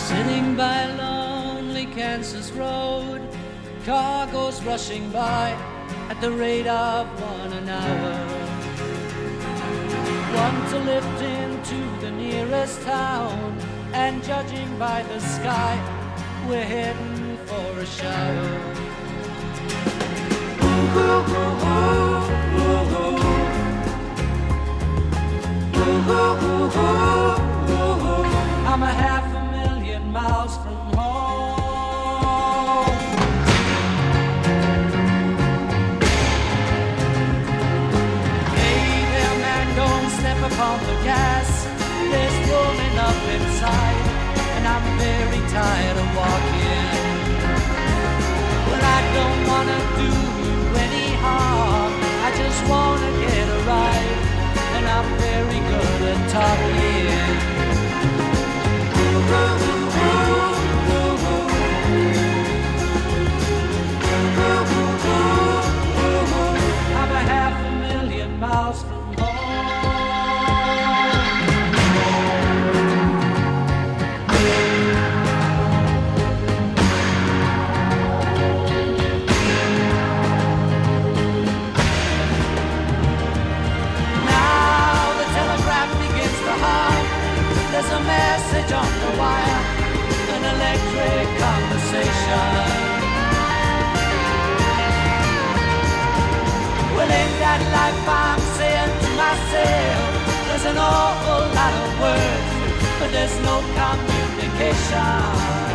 Sitting by a lonely Kansas road, car goes rushing by at the rate of 1 an hour. One to lift into the nearest town, and judging by the sky, we're heading for a shower. Ooh, ooh, ooh, ooh, ooh, ooh. Ooh, ooh, ooh, ooh, ooh. I'm a 500,000 miles from home. Hey there, man, don't step upon the gas. There's room enough inside, and I'm very tired of walking. Well, I don't wanna do you any harm, I just wanna get a ride, and I'm very good at talking. Ooh, ooh, ooh, ooh, ooh. Ooh, ooh, ooh, ooh. I'm a 500,000 miles from there's a message on the wire, an electric conversation. Well, in that life I'm saying to myself, there's an awful lot of words, but there's no communication.